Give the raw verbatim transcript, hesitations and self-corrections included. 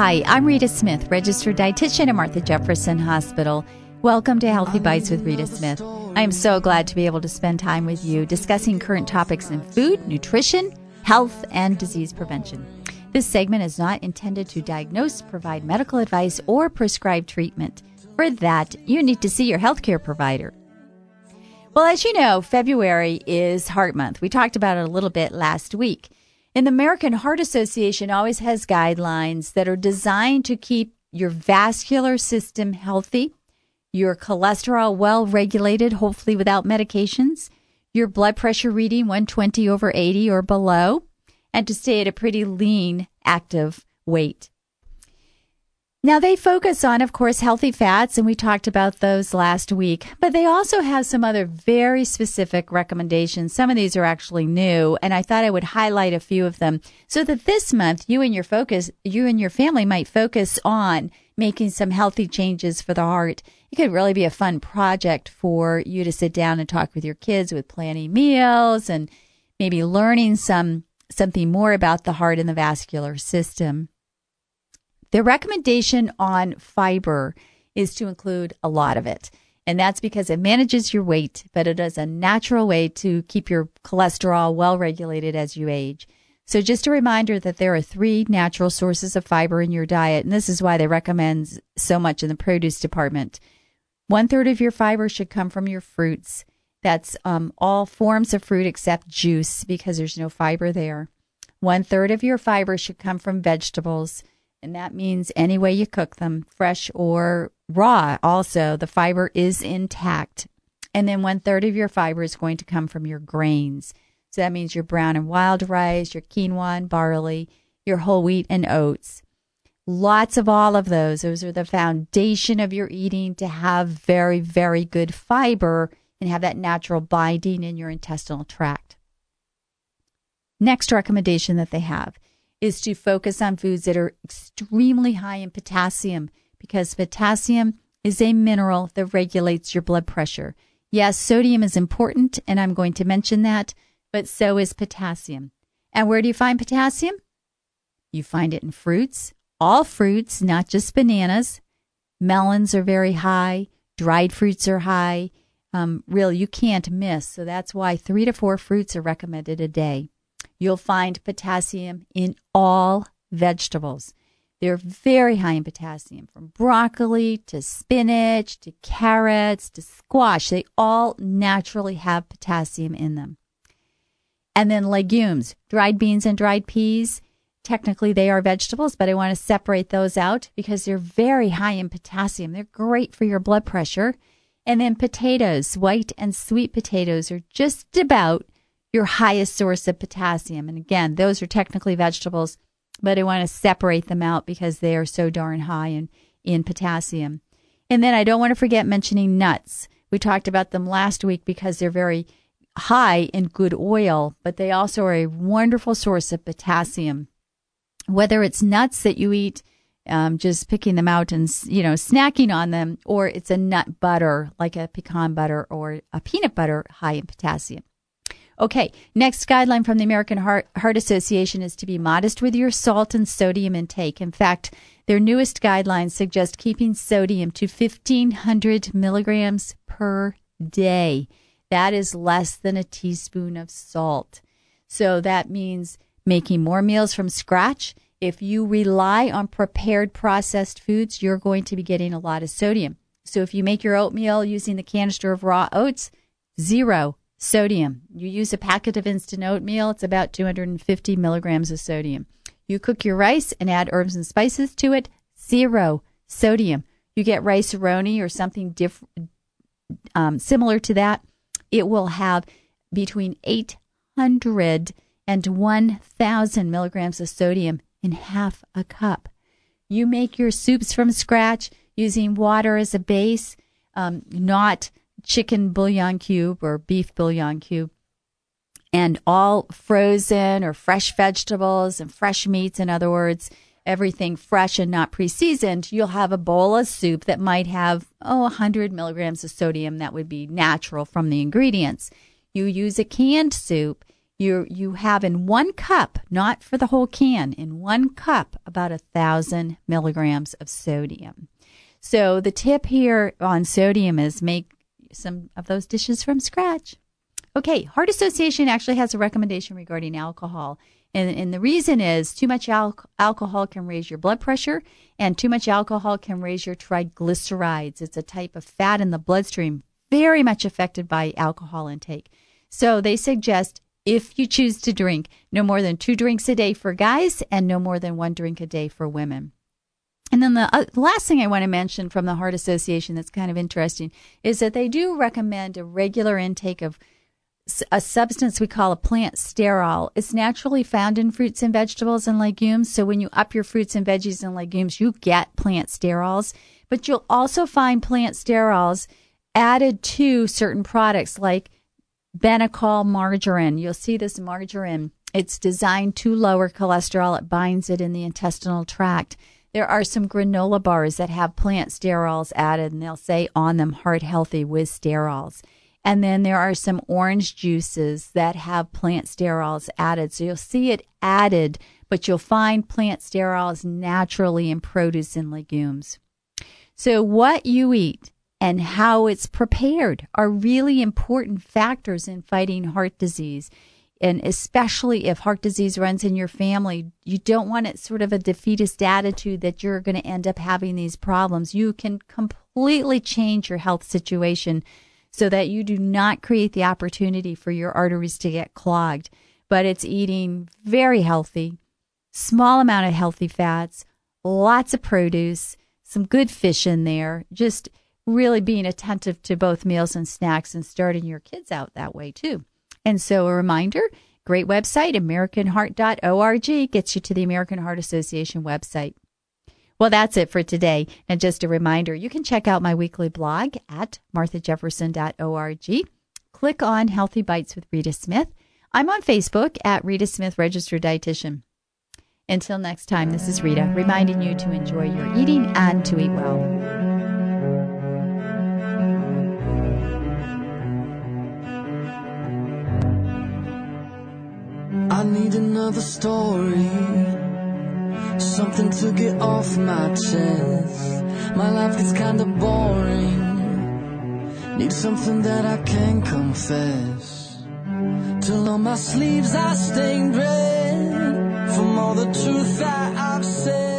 Hi, I'm Rita Smith, registered dietitian at Martha Jefferson Hospital. Welcome to Healthy Bites with Rita Smith. I am so glad to be able to spend time with you discussing current topics in food, nutrition, health, and disease prevention. This segment is not intended to diagnose, provide medical advice, or prescribe treatment. For that, you need to see your healthcare provider. Well, as you know, February is Heart Month. We talked about it a little bit last week. And the American Heart Association always has guidelines that are designed to keep your vascular system healthy, your cholesterol well-regulated, hopefully without medications, your blood pressure reading one twenty over eighty or below, and to stay at a pretty lean, active weight. Now, they focus on, of course, healthy fats, and we talked about those last week, but they also have some other very specific recommendations. Some of these are actually new, and I thought I would highlight a few of them so that this month you and your focus, you and your family might focus on making some healthy changes for the heart. It could really be a fun project for you to sit down and talk with your kids with planning meals and maybe learning some something more about the heart and the vascular system. The recommendation on fiber is to include a lot of it, and that's because it manages your weight, but it is a natural way to keep your cholesterol well regulated as you age. So just a reminder that there are three natural sources of fiber in your diet, and this is why they recommend so much in the produce department. One third of your fiber should come from your fruits. That's um, all forms of fruit except juice because there's no fiber there. One third of your fiber should come from vegetables. And that means any way you cook them, fresh or raw. Also, the fiber is intact. And then one third of your fiber is going to come from your grains. So that means your brown and wild rice, your quinoa and barley, your whole wheat and oats. Lots of all of those. Those are the foundation of your eating to have very, very good fiber and have that natural binding in your intestinal tract. Next recommendation that they have is to focus on foods that are extremely high in potassium, because potassium is a mineral that regulates your blood pressure. Yes, sodium is important, and I'm going to mention that, but so is potassium. And where do you find potassium? You find it in fruits, all fruits, not just bananas. Melons are very high. Dried fruits are high. Um, really, you can't miss. So that's why three to four fruits are recommended a day. You'll find potassium in all vegetables. They're very high in potassium, from broccoli to spinach to carrots to squash. They all naturally have potassium in them. And then legumes, dried beans and dried peas. Technically, they are vegetables, but I want to separate those out because they're very high in potassium. They're great for your blood pressure. And then potatoes, white and sweet potatoes, are just about your highest source of potassium. And again, those are technically vegetables, but I want to separate them out because they are so darn high in, in potassium. And then I don't want to forget mentioning nuts. We talked about them last week because they're very high in good oil, but they also are a wonderful source of potassium. Whether it's nuts that you eat, um, just picking them out and, you know, snacking on them, or it's a nut butter like a pecan butter or a peanut butter high in potassium. Okay, next guideline from the American Heart, Heart Association is to be modest with your salt and sodium intake. In fact, their newest guidelines suggest keeping sodium to fifteen hundred milligrams per day. That is less than a teaspoon of salt. So that means making more meals from scratch. If you rely on prepared processed foods, you're going to be getting a lot of sodium. So if you make your oatmeal using the canister of raw oats, zero sodium. You use a packet of instant oatmeal, it's about two hundred fifty milligrams of sodium. You cook your rice and add herbs and spices to it, zero sodium. You get rice-a-roni or something diff- um, similar to that, it will have between eight hundred and one thousand milligrams of sodium in half a cup. You make your soups from scratch using water as a base, um, not chicken bouillon cube or beef bouillon cube, and all frozen or fresh vegetables and fresh meats, in other words, everything fresh and not pre-seasoned, you'll have a bowl of soup that might have, oh, one hundred milligrams of sodium. That would be natural from the ingredients. You use a canned soup, you you have in one cup, not for the whole can, in one cup, about a thousand milligrams of sodium. So the tip here on sodium is make some of those dishes from scratch. Okay, Heart Association actually has a recommendation regarding alcohol. And, and the reason is too much al- alcohol can raise your blood pressure, and too much alcohol can raise your triglycerides. It's a type of fat in the bloodstream, very much affected by alcohol intake. So they suggest, if you choose to drink, no more than two drinks a day for guys and no more than one drink a day for women. And then the uh, last thing I want to mention from the Heart Association that's kind of interesting is that they do recommend a regular intake of a substance we call a plant sterol. It's naturally found in fruits and vegetables and legumes. So when you up your fruits and veggies and legumes, you get plant sterols. But you'll also find plant sterols added to certain products like Benecol margarine. You'll see this margarine. It's designed to lower cholesterol. It binds it in the intestinal tract. There are some granola bars that have plant sterols added, and they'll say on them, heart healthy with sterols. And then there are some orange juices that have plant sterols added. So you'll see it added, but you'll find plant sterols naturally in produce and legumes. So what you eat and how it's prepared are really important factors in fighting heart disease. And especially if heart disease runs in your family, you don't want it sort of a defeatist attitude that you're going to end up having these problems. You can completely change your health situation so that you do not create the opportunity for your arteries to get clogged. But it's eating very healthy, small amount of healthy fats, lots of produce, some good fish in there, just really being attentive to both meals and snacks and starting your kids out that way too. And so a reminder, great website, American Heart dot org, gets you to the American Heart Association website. Well, that's it for today. And just a reminder, you can check out my weekly blog at martha jefferson dot org. Click on Healthy Bites with Rita Smith. I'm on Facebook at Rita Smith, Registered Dietitian. Until next time, this is Rita, reminding you to enjoy your eating and to eat well. I need another story, something to get off my chest. My life gets kinda boring, need something that I can confess. Till on my sleeves I stained red from all the truth that I've said.